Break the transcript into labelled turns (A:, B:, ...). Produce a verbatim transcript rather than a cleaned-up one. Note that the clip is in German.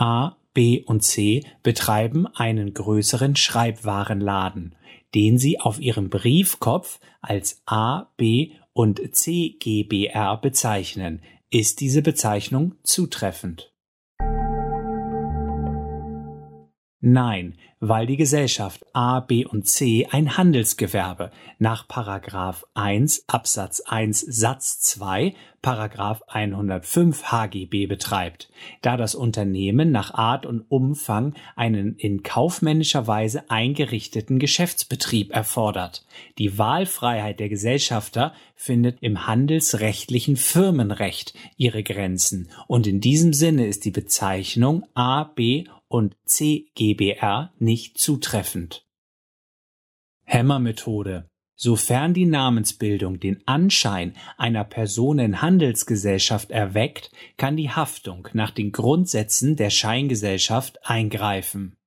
A: A, B und C betreiben einen größeren Schreibwarenladen, den sie auf ihrem Briefkopf als A, B und C GbR bezeichnen. Ist diese Bezeichnung zutreffend? Nein, weil die Gesellschaft A, B und C ein Handelsgewerbe nach Paragraph eins Absatz eins Satz zwei, Paragraph hundertfünf H G B betreibt, da das Unternehmen nach Art und Umfang einen in kaufmännischer Weise eingerichteten Geschäftsbetrieb erfordert. Die Wahlfreiheit der Gesellschafter findet im handelsrechtlichen Firmenrecht ihre Grenzen und in diesem Sinne ist die Bezeichnung A, B und C GbR nicht zutreffend. Hemmer-Methode. Sofern die Namensbildung den Anschein einer Personenhandelsgesellschaft erweckt, kann die Haftung nach den Grundsätzen der Scheingesellschaft eingreifen.